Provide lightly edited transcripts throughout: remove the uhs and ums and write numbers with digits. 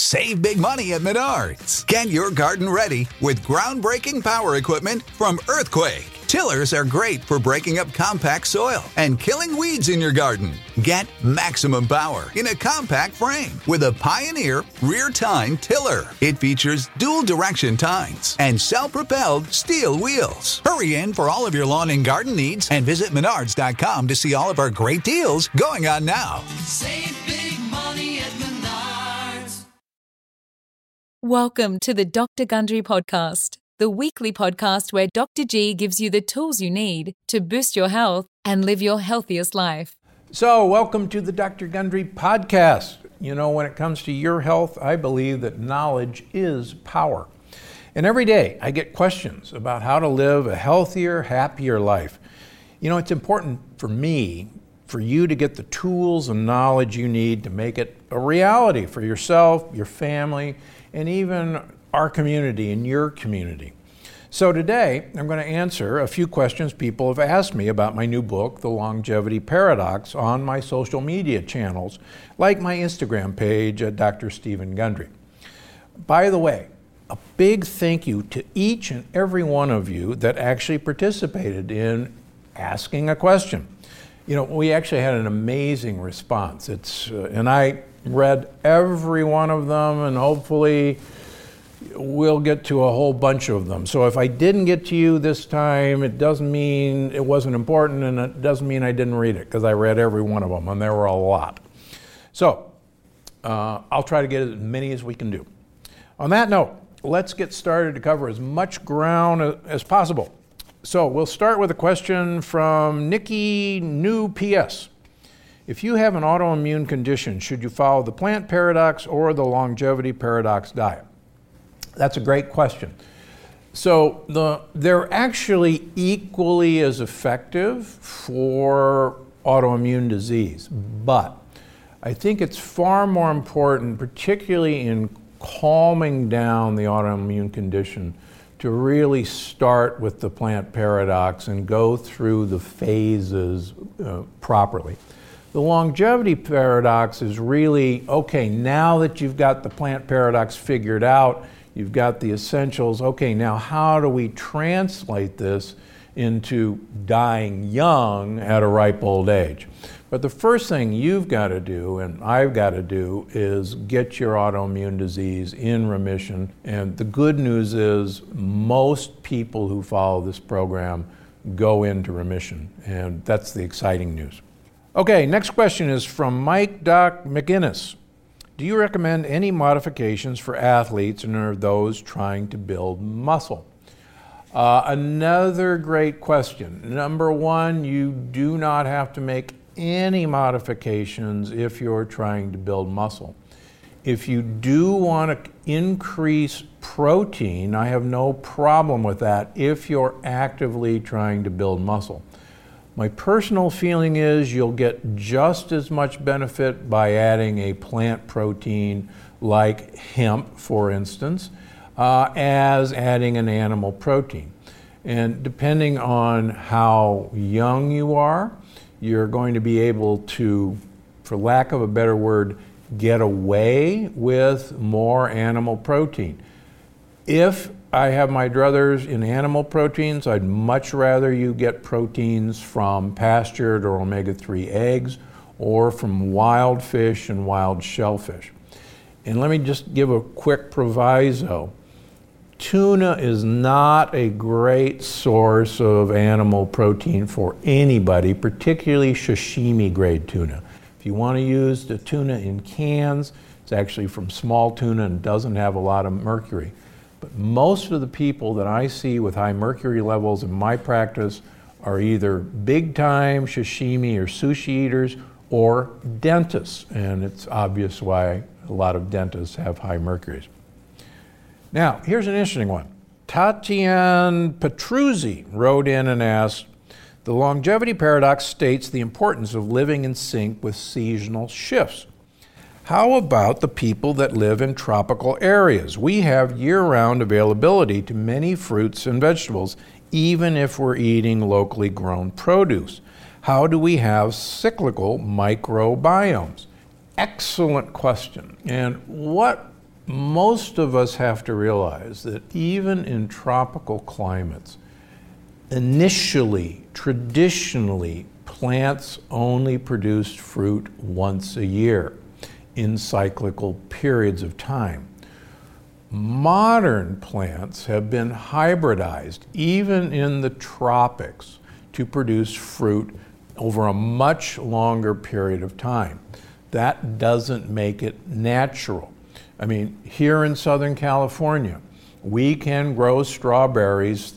Save big money at Menards. Get your garden ready with groundbreaking power equipment from Earthquake. Tillers are great for breaking up compact soil and killing weeds in your garden. Get maximum power in a compact frame with a Pioneer rear tine tiller. It features dual direction tines and self-propelled steel wheels. Hurry in for all of your lawn and garden needs and visit Menards.com to see all of our great deals going on now. Save big money at Menards. Welcome to the Dr. Gundry Podcast, the weekly podcast where Dr. G gives you the tools you need to boost your health and live your healthiest life. So, welcome to the Dr. Gundry Podcast. You know, when it comes to your health, I believe that knowledge is power. And every day I get questions about how to live a healthier, happier life. You know, it's important for me, for you to get the tools and knowledge you need to make it a reality for yourself, your family, and even our community and your community. So today, I'm going to answer a few questions people have asked me about my new book, The Longevity Paradox, on my social media channels, like my Instagram page at Dr. Stephen Gundry. By the way, a big thank you to each and every one of you that actually participated in asking a question. You know, we actually had an amazing response. And I read every one of them, and hopefully we'll get to a whole bunch of them. So if I didn't get to you this time, it doesn't mean it wasn't important, and it doesn't mean I didn't read it, because I read every one of them, and there were a lot. So I'll try to get as many as we can do. On that note, let's get started to cover as much ground as possible. So we'll start with a question from Nikki New PS. If you have an autoimmune condition, should you follow the plant paradox or the longevity paradox diet? That's a great question. So they're actually equally as effective for autoimmune disease, but I think it's far more important, particularly in calming down the autoimmune condition, to really start with the plant paradox and go through the phases properly. The longevity paradox is really, okay, now that you've got the plant paradox figured out, you've got the essentials, okay, now how do we translate this into dying young at a ripe old age? But the first thing you've got to do, and I've got to do, is get your autoimmune disease in remission. And the good news is most people who follow this program go into remission. And that's the exciting news. Okay, next question is from Mike Doc McInnes. Do you recommend any modifications for athletes and are those trying to build muscle? Another great question. Number one, you do not have to make any modifications if you're trying to build muscle. If you do want to increase protein, I have no problem with that if you're actively trying to build muscle. My personal feeling is you'll get just as much benefit by adding a plant protein like hemp, for instance, as adding an animal protein. And depending on how young you are, you're going to be able to, for lack of a better word, get away with more animal protein. If I have my druthers in animal proteins, I'd much rather you get proteins from pastured or omega-3 eggs or from wild fish and wild shellfish. And let me just give a quick proviso. Tuna is not a great source of animal protein for anybody, particularly sashimi grade tuna. If you want to use the tuna in cans, it's actually from small tuna and doesn't have a lot of mercury. But most of the people that I see with high mercury levels in my practice are either big time sashimi or sushi eaters or dentists. And it's obvious why a lot of dentists have high mercuries. Now, here's an interesting one. Tatiana Petruzzi wrote in and asked, the longevity paradox states the importance of living in sync with seasonal shifts. How about the people that live in tropical areas? We have year-round availability to many fruits and vegetables, even if we're eating locally grown produce. How do we have cyclical microbiomes? Excellent question. And what most of us have to realize that even in tropical climates, initially, traditionally, plants only produced fruit once a year in cyclical periods of time. Modern plants have been hybridized, even in the tropics, to produce fruit over a much longer period of time. That doesn't make it natural. I mean, here in Southern California, we can grow strawberries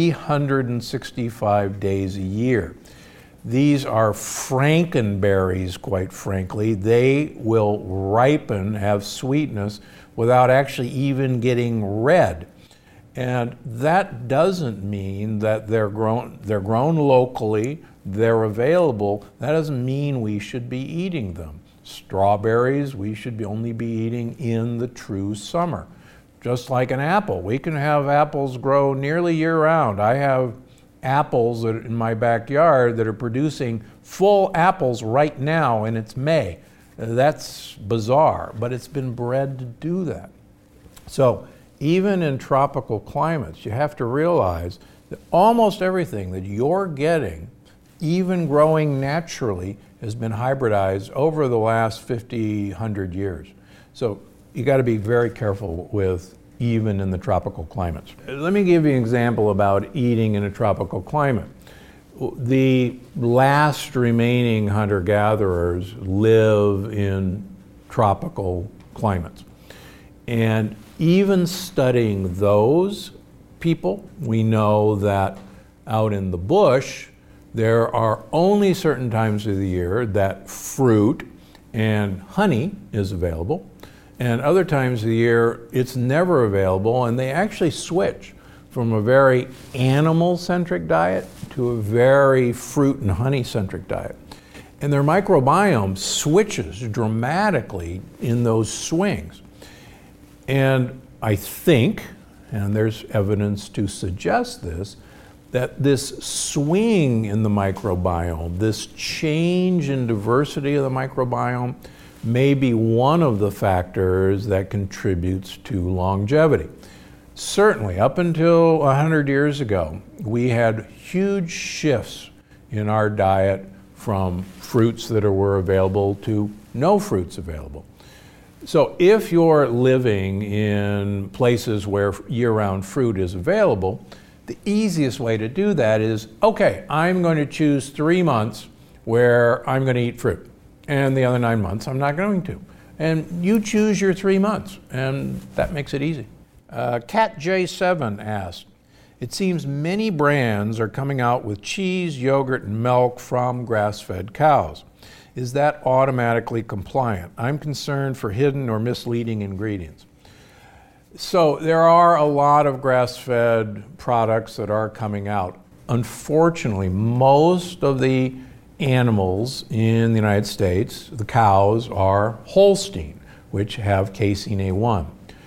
365 days a year. These are frankenberries, quite frankly. They will ripen, have sweetness, without actually even getting red. And that doesn't mean that they're grown locally, they're available. That doesn't mean we should be eating them. Strawberries, we should only be eating in the true summer. Just like an apple. We can have apples grow nearly year-round. I have apples in my backyard that are producing full apples right now, and it's May. That's bizarre, but it's been bred to do that. So even in tropical climates, you have to realize that almost everything that you're getting, even growing naturally, has been hybridized over the last 50, 100 years. So you got to be very careful with even in the tropical climates. Let me give you an example about eating in a tropical climate. The last remaining hunter-gatherers live in tropical climates. And even studying those people, we know that out in the bush, there are only certain times of the year that fruit and honey is available, and other times of the year it's never available, and they actually switch from a very animal-centric diet to a very fruit and honey-centric diet. And their microbiome switches dramatically in those swings. And I think, and there's evidence to suggest this, that this swing in the microbiome, this change in diversity of the microbiome, may be one of the factors that contributes to longevity. Certainly, up until 100 years ago, we had huge shifts in our diet from fruits that were available to no fruits available. So if you're living in places where year-round fruit is available, the easiest way to do that is, okay, I'm going to choose 3 months where I'm going to eat fruit, and the other 9 months I'm not going to. And you choose your 3 months, and that makes it easy. Cat J7 asked, it seems many brands are coming out with cheese, yogurt, and milk from grass-fed cows. Is that automatically compliant? I'm concerned for hidden or misleading ingredients. So there are a lot of grass-fed products that are coming out. Unfortunately, most of the animals in the United States, the cows, are Holstein, which have casein A1.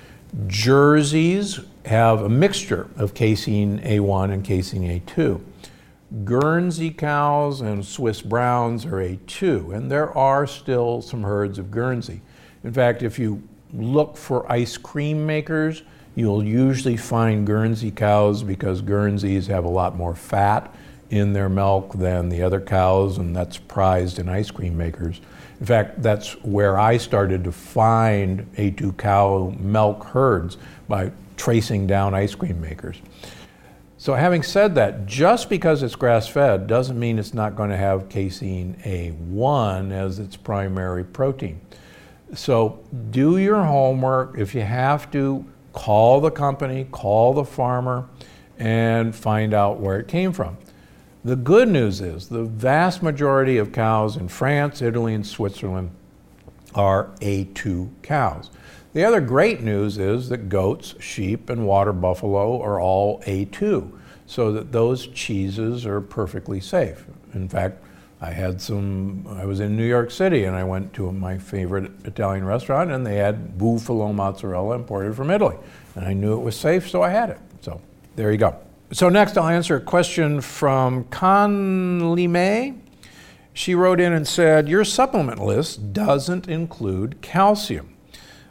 Jerseys have a mixture of casein A1 and casein A2. Guernsey cows and Swiss Browns are A2, and there are still some herds of Guernsey. In fact, if you look for ice cream makers, you'll usually find Guernsey cows because Guernseys have a lot more fat in their milk than the other cows, and that's prized in ice cream makers. In fact, that's where I started to find A2 cow milk herds, by tracing down ice cream makers. So having said that, just because it's grass-fed doesn't mean it's not going to have casein A1 as its primary protein. So do your homework. If you have to, call the company, call the farmer, and find out where it came from. The good news is the vast majority of cows in France, Italy, and Switzerland are A2 cows. The other great news is that goats, sheep, and water buffalo are all A2, so that those cheeses are perfectly safe. In fact, I was in New York City and I went to my favorite Italian restaurant and they had buffalo mozzarella imported from Italy. And I knew it was safe, so I had it. So there you go. So next I'll answer a question from Conley May. She wrote in and said, your supplement list doesn't include calcium.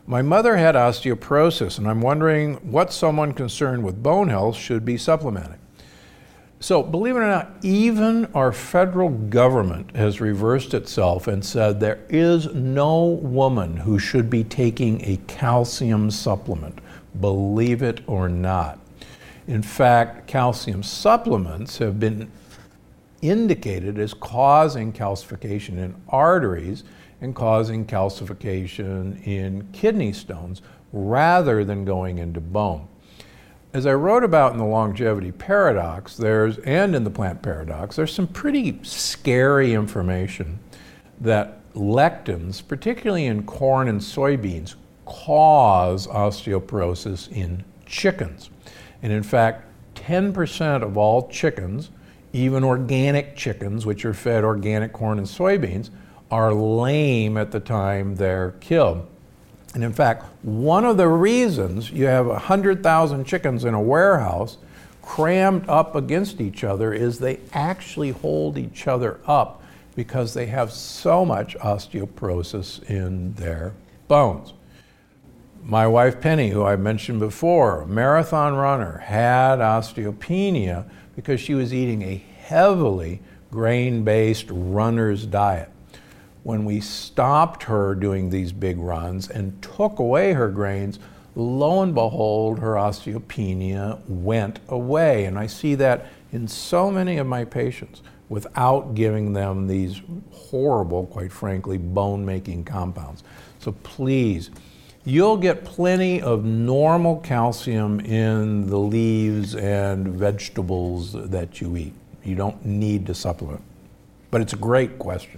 My mother had osteoporosis, and I'm wondering what someone concerned with bone health should be supplementing. So, believe it or not, even our federal government has reversed itself and said there is no woman who should be taking a calcium supplement, believe it or not. In fact, calcium supplements have been indicated as causing calcification in arteries and causing calcification in kidney stones rather than going into bone. As I wrote about in the longevity paradox, and in the plant paradox, there's some pretty scary information that lectins, particularly in corn and soybeans, cause osteoporosis in chickens. And in fact, 10% of all chickens, even organic chickens, which are fed organic corn and soybeans, are lame at the time they're killed. And in fact, one of the reasons you have 100,000 chickens in a warehouse crammed up against each other is they actually hold each other up because they have so much osteoporosis in their bones. My wife Penny, who I mentioned before, a marathon runner, had osteopenia because she was eating a heavily grain-based runner's diet. When we stopped her doing these big runs and took away her grains, lo and behold, her osteopenia went away. And I see that in so many of my patients without giving them these horrible, quite frankly, bone-making compounds. So please, you'll get plenty of normal calcium in the leaves and vegetables that you eat. You don't need to supplement. But it's a great question.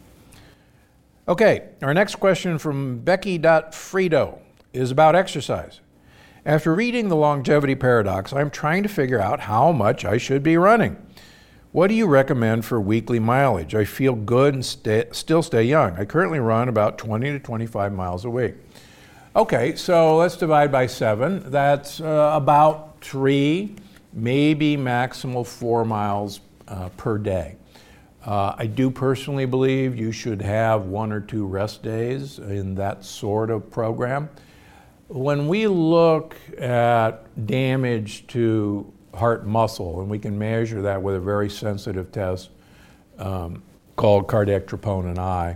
Okay, our next question from Becky.Frito is about exercise. After reading the longevity paradox, I'm trying to figure out how much I should be running. What do you recommend for weekly mileage? I feel good and still stay young. I currently run about 20 to 25 miles a week. Okay, so let's divide by 7. That's about 3, maybe maximal 4 miles per day. I do personally believe you should have 1 or 2 rest days in that sort of program. When we look at damage to heart muscle, and we can measure that with a very sensitive test called cardiac troponin I,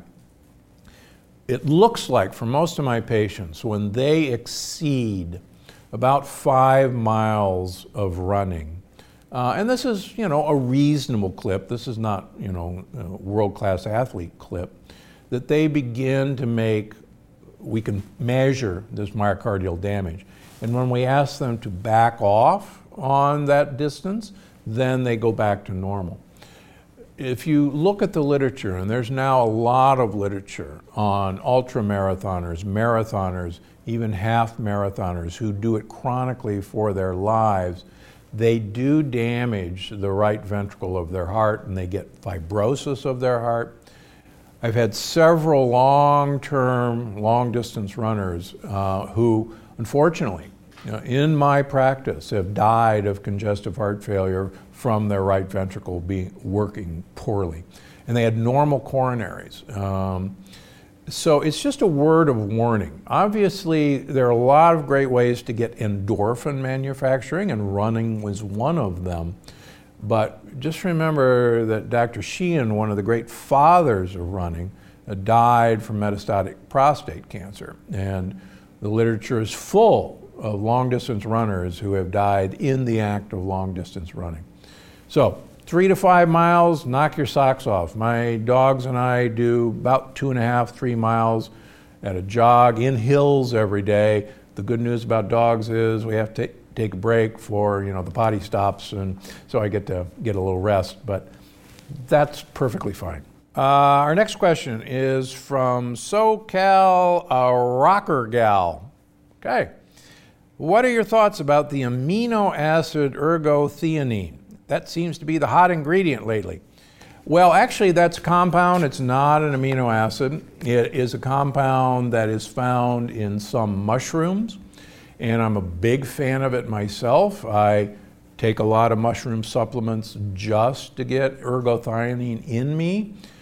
it looks like for most of my patients, when they exceed about 5 miles of running, and this is, a reasonable clip. This is not, a world-class athlete clip, that they begin to we can measure this myocardial damage. And when we ask them to back off on that distance, then they go back to normal. If you look at the literature, and there's now a lot of literature on marathoners, even half marathoners who do it chronically for their lives, they do damage the right ventricle of their heart and they get fibrosis of their heart. I've had several long-term, long-distance runners who, unfortunately, in my practice, have died of congestive heart failure from their right ventricle working poorly. And they had normal coronaries. So it's just a word of warning. Obviously, there are a lot of great ways to get endorphin manufacturing, and running was one of them. But just remember that Dr. Sheehan, one of the great fathers of running, died from metastatic prostate cancer. And the literature is full of long-distance runners who have died in the act of long-distance running. So 3 to 5 miles, knock your socks off. My dogs and I do about 2.5, 3 miles at a jog in hills every day. The good news about dogs is we have to take a break for, the potty stops, and so I get to get a little rest, but that's perfectly fine. Our next question is from SoCal Rocker Gal. Okay. What are your thoughts about the amino acid ergothioneine? That seems to be the hot ingredient lately. Well, actually, that's a compound. It's not an amino acid. It is a compound that is found in some mushrooms, and I'm a big fan of it myself. I take a lot of mushroom supplements just to get ergothioneine in me.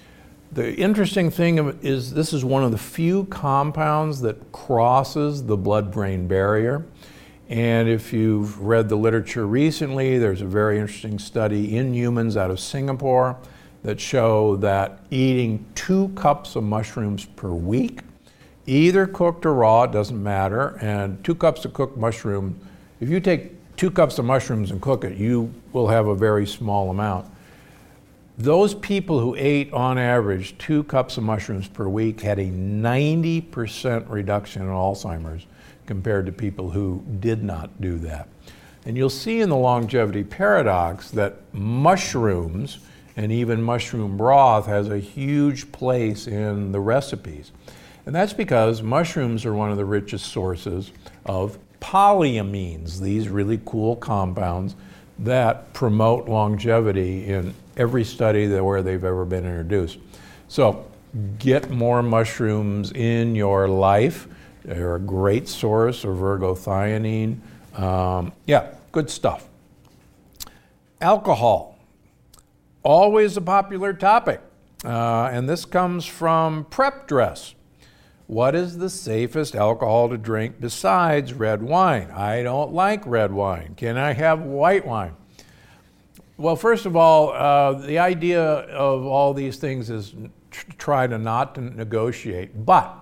The interesting thing is this is one of the few compounds that crosses the blood-brain barrier. And if you've read the literature recently, there's a very interesting study in humans out of Singapore that show that eating 2 cups of mushrooms per week, either cooked or raw, it doesn't matter, and 2 cups of cooked mushroom, if you take 2 cups of mushrooms and cook it, you will have a very small amount. Those people who ate, on average, 2 cups of mushrooms per week had a 90% reduction in Alzheimer's compared to people who did not do that. And you'll see in the longevity paradox that mushrooms, and even mushroom broth, has a huge place in the recipes. And that's because mushrooms are one of the richest sources of polyamines, these really cool compounds that promote longevity in every study where they've ever been introduced. So get more mushrooms in your life. They're a great source of ergothioneine. Good stuff. Alcohol, always a popular topic. And this comes from Prep Dress. What is the safest alcohol to drink besides red wine? I don't like red wine. Can I have white wine? Well, first of all, the idea of all these things is try to not to negotiate. But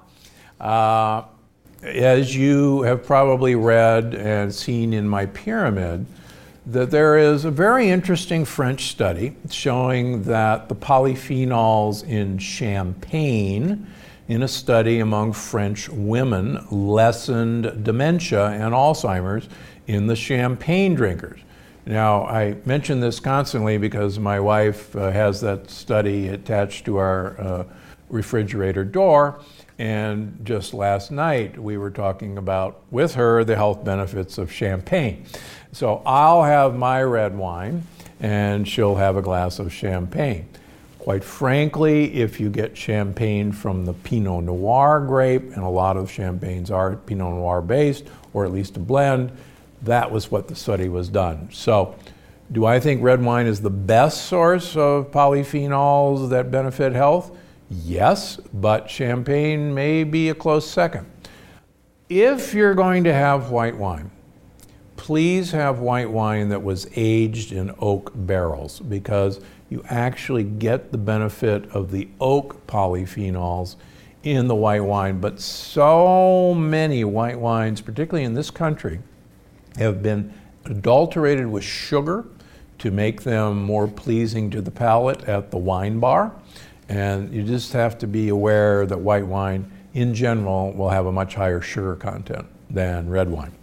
as you have probably read and seen in my pyramid, that there is a very interesting French study showing that the polyphenols in champagne in a study among French women lessened dementia and Alzheimer's in the champagne drinkers. Now, I mention this constantly because my wife has that study attached to our refrigerator door, and just last night we were talking about with her the health benefits of champagne. So I'll have my red wine and she'll have a glass of champagne. Quite frankly, if you get champagne from the Pinot Noir grape, and a lot of champagnes are Pinot Noir based, or at least a blend, that was what the study was done. So, do I think red wine is the best source of polyphenols that benefit health? Yes, but champagne may be a close second. If you're going to have white wine, please have white wine that was aged in oak barrels, because you actually get the benefit of the oak polyphenols in the white wine. But so many white wines, particularly in this country, have been adulterated with sugar to make them more pleasing to the palate at the wine bar. And you just have to be aware that white wine in general will have a much higher sugar content than red wine.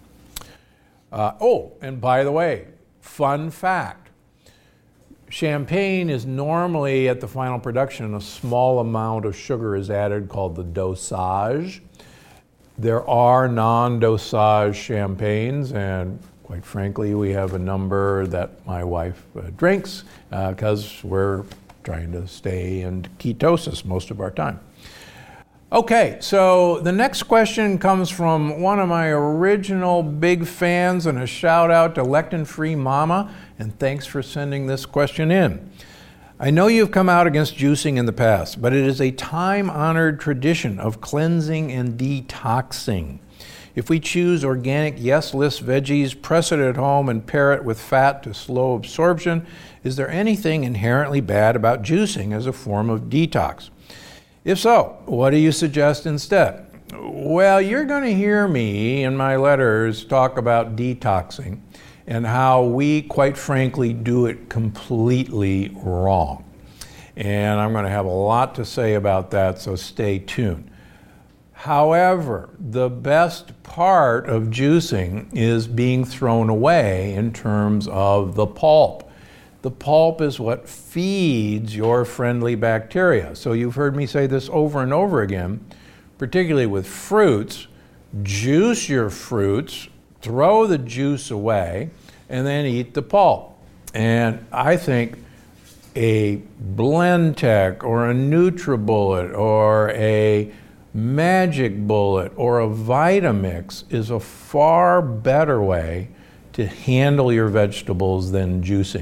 And by the way, fun fact, champagne is normally at the final production, a small amount of sugar is added called the dosage. There are non-dosage champagnes, and quite frankly, we have a number that my wife drinks because we're trying to stay in ketosis most of our time. Okay, so the next question comes from one of my original big fans, and a shout out to Lectin Free Mama, and thanks for sending this question in. I know you've come out against juicing in the past, but it is a time-honored tradition of cleansing and detoxing. If we choose organic yes list veggies, press it at home, and pair it with fat to slow absorption, is there anything inherently bad about juicing as a form of detox? If so, what do you suggest instead? Well, you're going to hear me in my letters talk about detoxing and how we, quite frankly, do it completely wrong. And I'm going to have a lot to say about that, so stay tuned. However, the best part of juicing is being thrown away in terms of the pulp. The pulp is what feeds your friendly bacteria. So you've heard me say this over and over again, particularly with fruits. Juice your fruits, throw the juice away, and then eat the pulp. And I think a Blendtec or a NutriBullet or a Magic Bullet or a Vitamix is a far better way to handle your vegetables than juicing.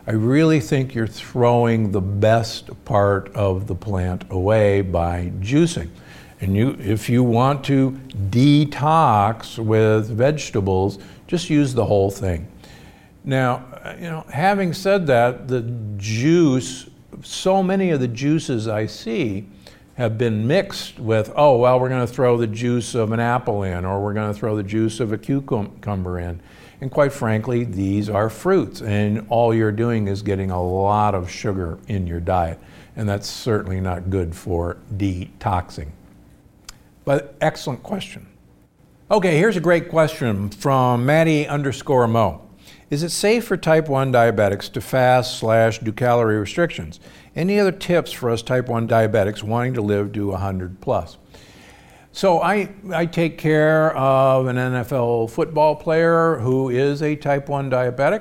I really think you're throwing the best part of the plant away by juicing. And if you want to detox with vegetables, just use the whole thing. Now, having said that, the juice, so many of the juices I see have been mixed with, we're going to throw the juice of an apple in, or we're going to throw the juice of a cucumber in. And quite frankly, these are fruits, and all you're doing is getting a lot of sugar in your diet. And that's certainly not good for detoxing. But excellent question. Okay, here's a great question from Maddie_Mo. Is it safe for type 1 diabetics to fast/do calorie restrictions? Any other tips for us type 1 diabetics wanting to live to 100 plus? So I take care of an NFL football player who is a type 1 diabetic,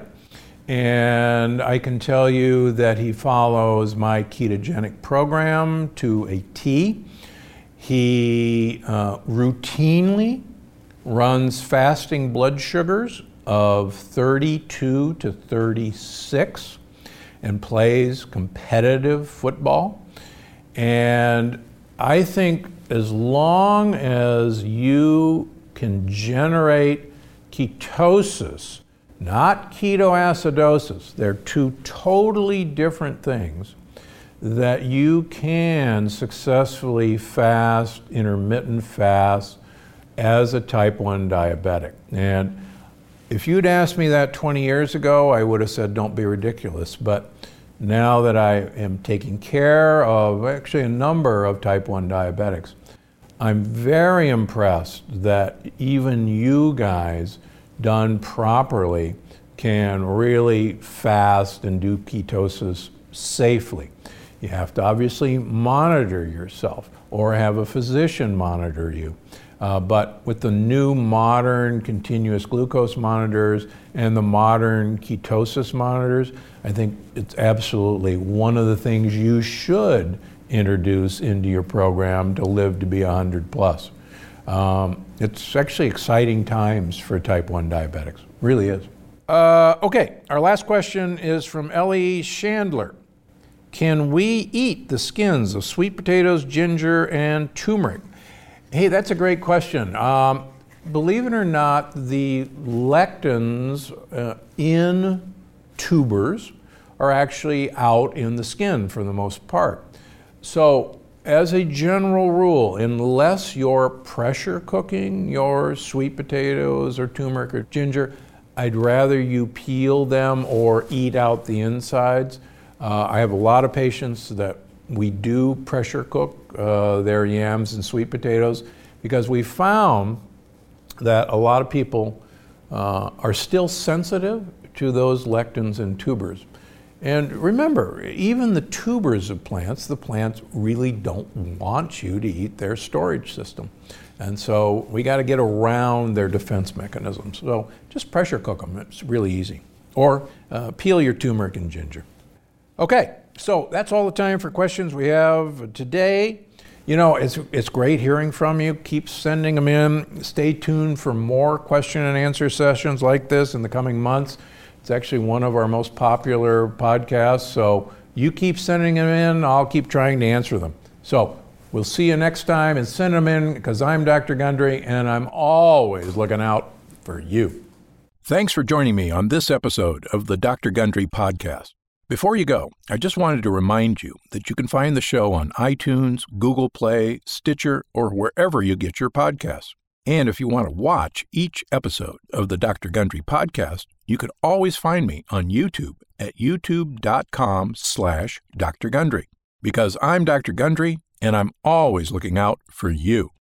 and I can tell you that he follows my ketogenic program to a T. He routinely runs fasting blood sugars of 32 to 36 and plays competitive football. And I think as long as you can generate ketosis, not ketoacidosis, they're two totally different things, that you can successfully fast, intermittent fast, as a type 1 diabetic. And if you'd asked me that 20 years ago, I would have said, don't be ridiculous. But now that I am taking care of actually a number of type 1 diabetics, I'm very impressed that even you guys, done properly, can really fast and do ketosis safely. You have to obviously monitor yourself or have a physician monitor you. But with the new modern continuous glucose monitors and the modern ketosis monitors, I think it's absolutely one of the things you should introduce into your program to live to be 100 plus. It's actually exciting times for type 1 diabetics, really is. Okay, our last question is from Ellie Chandler. Can we eat the skins of sweet potatoes, ginger, and turmeric? Hey, that's a great question. Believe it or not, the lectins in tubers are actually out in the skin for the most part. So, as a general rule, unless you're pressure cooking your sweet potatoes or turmeric or ginger, I'd rather you peel them or eat out the insides. I have a lot of patients that we do pressure cook their yams and sweet potatoes because we found that a lot of people are still sensitive to those lectins and tubers. And remember, even the tubers of plants, the plants really don't want you to eat their storage system. And so we got to get around their defense mechanisms. So just pressure cook them. It's really easy. Or peel your turmeric and ginger. Okay, so that's all the time for questions we have today. You know, it's great hearing from you. Keep sending them in. Stay tuned for more question and answer sessions like this in the coming months. It's actually one of our most popular podcasts, so you keep sending them in. I'll keep trying to answer them. So we'll see you next time, and send them in because I'm Dr. Gundry, and I'm always looking out for you. Thanks for joining me on this episode of the Dr. Gundry Podcast. Before you go, I just wanted to remind you that you can find the show on iTunes, Google Play, Stitcher, or wherever you get your podcasts. And if you want to watch each episode of the Dr. Gundry Podcast, you can always find me on YouTube at youtube.com/Dr. Gundry. Because I'm Dr. Gundry, and I'm always looking out for you.